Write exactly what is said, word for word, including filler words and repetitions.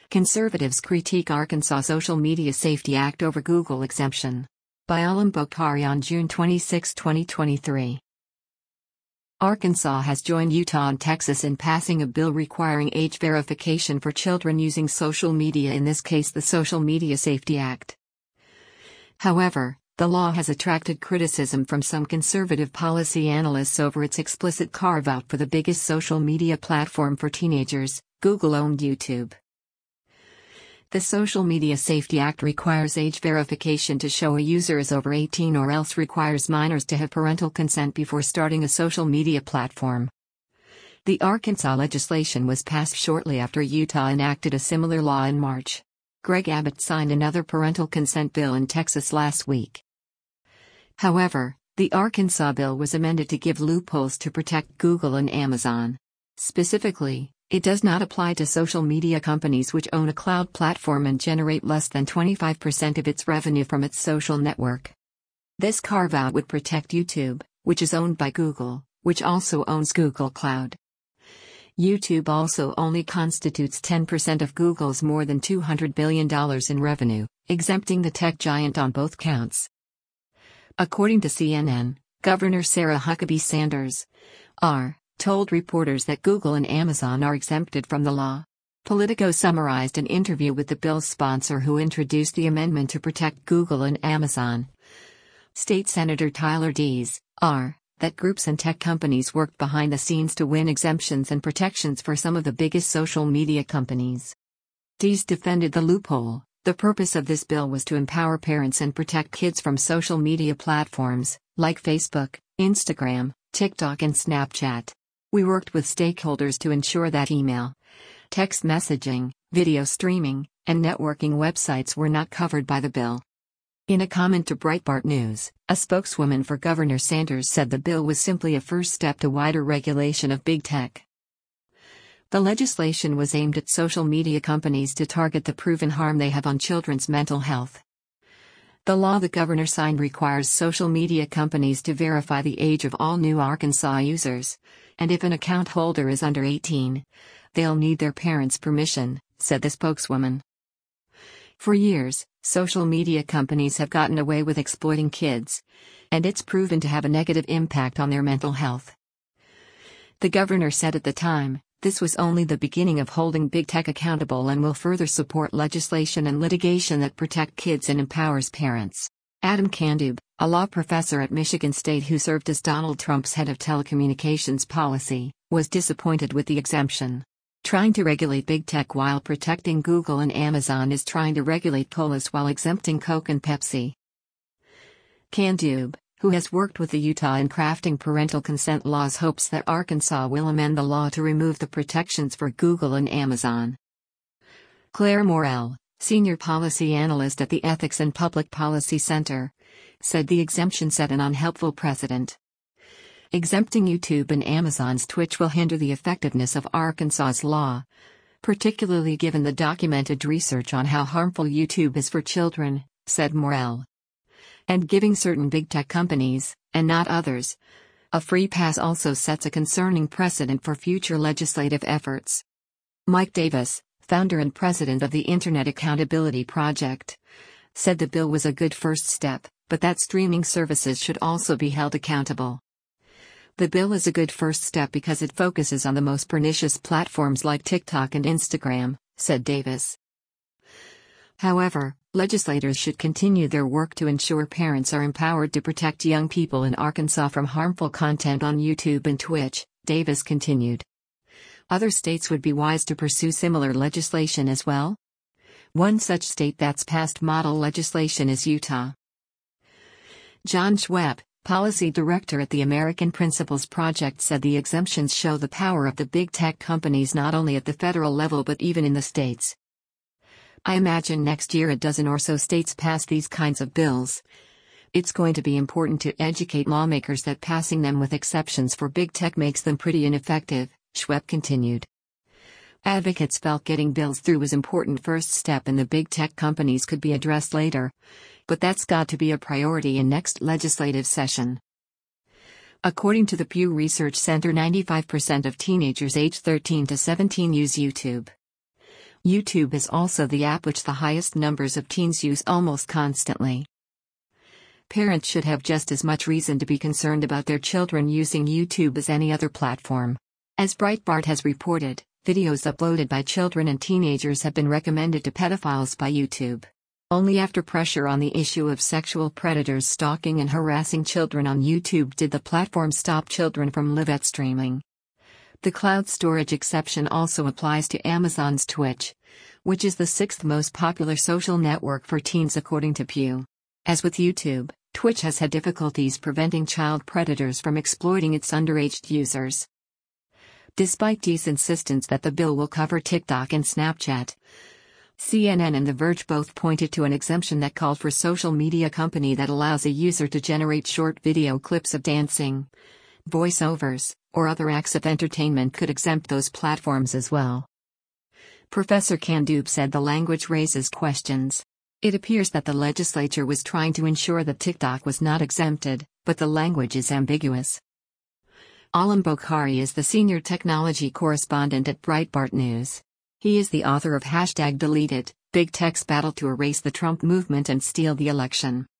Conservatives critique Arkansas Social Media Safety Act over Google exemption. By Alam Bokhari on June twenty-sixth, twenty twenty-three. Arkansas has joined Utah and Texas in passing a bill requiring age verification for children using social media, in this case the Social Media Safety Act. However, the law has attracted criticism from some conservative policy analysts over its explicit carve-out for the biggest social media platform for teenagers, Google-owned YouTube. The Social Media Safety Act requires age verification to show a user is over eighteen or else requires minors to have parental consent before starting a social media platform. The Arkansas legislation was passed shortly after Utah enacted a similar law in March. Greg Abbott signed another parental consent bill in Texas last week. However, the Arkansas bill was amended to give loopholes to protect Google and Amazon. Specifically, it does not apply to social media companies which own a cloud platform and generate less than twenty-five percent of its revenue from its social network. This carve-out would protect YouTube, which is owned by Google, which also owns Google Cloud. YouTube also only constitutes ten percent of Google's more than two hundred billion dollars in revenue, exempting the tech giant on both counts. According to C N N, Governor Sarah Huckabee Sanders, R. told reporters that Google and Amazon are exempted from the law. Politico summarized an interview with the bill's sponsor who introduced the amendment to protect Google and Amazon. State Senator Tyler Dees, R., that groups and tech companies worked behind the scenes to win exemptions and protections for some of the biggest social media companies. Dees defended the loophole. The purpose of this bill was to empower parents and protect kids from social media platforms, like Facebook, Instagram, TikTok and Snapchat. We worked with stakeholders to ensure that email, text messaging, video streaming, and networking websites were not covered by the bill. In a comment to Breitbart News, a spokeswoman for Governor Sanders said the bill was simply a first step to wider regulation of big tech. The legislation was aimed at social media companies to target the proven harm they have on children's mental health. The law the governor signed requires social media companies to verify the age of all new Arkansas users, and if an account holder is under eighteen, they'll need their parents' permission, said the spokeswoman. For years, social media companies have gotten away with exploiting kids, and it's proven to have a negative impact on their mental health. The governor said at the time, this was only the beginning of holding big tech accountable and will further support legislation and litigation that protect kids and empowers parents. Adam Kandub, a law professor at Michigan State who served as Donald Trump's head of telecommunications policy, was disappointed with the exemption. Trying to regulate big tech while protecting Google and Amazon is trying to regulate colas while exempting Coke and Pepsi. Kandub, who has worked with the Utah in crafting parental consent laws, hopes that Arkansas will amend the law to remove the protections for Google and Amazon. Claire Morell, senior policy analyst at the Ethics and Public Policy Center, said the exemption set an unhelpful precedent. Exempting YouTube and Amazon's Twitch will hinder the effectiveness of Arkansas's law, particularly given the documented research on how harmful YouTube is for children, said Morell. And giving certain big tech companies, and not others, a free pass also sets a concerning precedent for future legislative efforts. Mike Davis, founder and president of the Internet Accountability Project, said the bill was a good first step, but that streaming services should also be held accountable. The bill is a good first step because it focuses on the most pernicious platforms like TikTok and Instagram, said Davis. However, legislators should continue their work to ensure parents are empowered to protect young people in Arkansas from harmful content on YouTube and Twitch, Davis continued. Other states would be wise to pursue similar legislation as well. One such state that's passed model legislation is Utah. John Schweb, policy director at the American Principles Project, said the exemptions show the power of the big tech companies not only at the federal level but even in the states. I imagine next year a dozen or so states pass these kinds of bills. It's going to be important to educate lawmakers that passing them with exceptions for big tech makes them pretty ineffective, Schweb continued. Advocates felt getting bills through was an important first step and the big tech companies could be addressed later, but that's got to be a priority in next legislative session. According to the Pew Research Center, ninety-five percent of teenagers aged thirteen to seventeen use YouTube. YouTube is also the app which the highest numbers of teens use almost constantly. Parents should have just as much reason to be concerned about their children using YouTube as any other platform. As Breitbart has reported, videos uploaded by children and teenagers have been recommended to pedophiles by YouTube. Only after pressure on the issue of sexual predators stalking and harassing children on YouTube did the platform stop children from live streaming. The cloud storage exception also applies to Amazon's Twitch, which is the sixth most popular social network for teens according to Pew. As with YouTube, Twitch has had difficulties preventing child predators from exploiting its underage users. Despite T's insistence that the bill will cover TikTok and Snapchat, C N N and The Verge both pointed to an exemption that called for social media company that allows a user to generate short video clips of dancing, voiceovers, or other acts of entertainment could exempt those platforms as well. Professor Kandub said the language raises questions. It appears that the legislature was trying to ensure that TikTok was not exempted, but the language is ambiguous. Alam Bokhari is the senior technology correspondent at Breitbart News. He is the author of Hashtag Deleted, Big Tech's Battle to Erase the Trump Movement and Steal the Election.